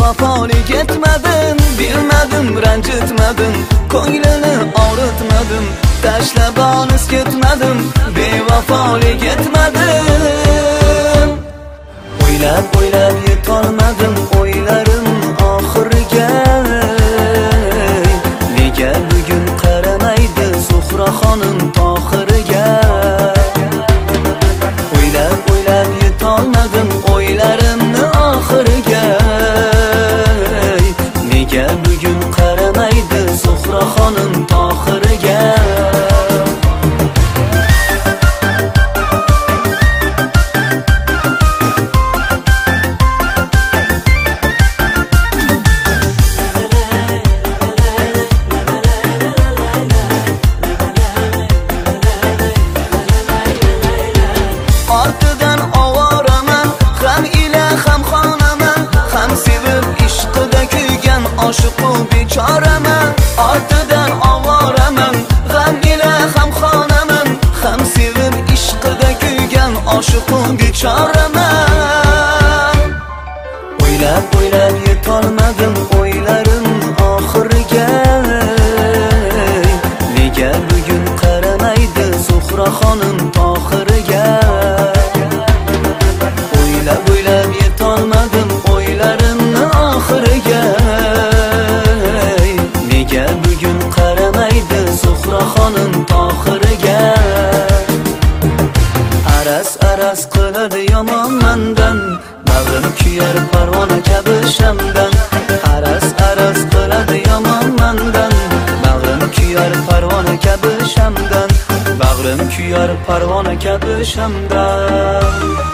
bevafolik etmadin, bilmadim ranjitmadim, ko'nglini og'ritmadim, tashlab olis ketmadim, bevafolik etmadim. O'ylab o'ylab yetolmadim o'ylarim oxiriga, nega bugun qaramaydi Zuhra xonim Tohirga. O'ylab o'ylab yetolmadim o'ylarimni oxiriga, nega bugun qaramaydi Zuhra xonim Tohirga. Ortidan ovoraman, ham ila ham xonaman, ham sevib ishqida kuygan oshiqu bechoraman. Ortidan ovoraman, ham ila ham xonaman, ham sevib ishqida kuygan oshiqu bechoraman. O'ylab o'ylab yetolmadim o'ylarim oxiriga, nega bugun qaramaydi Zuhra xonim Tohirga. O'ylab o'ylab yetolmadim o'ylarimni oxiriga, nega bugun qaramaydi Zuhra xonim Tohirga. Aras aras qiladi yomon mandan, bag'rim kuyar parvona kabi shamdan. Aras aras qiladi yomon mandan, bag'rim kuyar parvona kabi shamdan, bag'rim kuyar parvona kabi shamdan.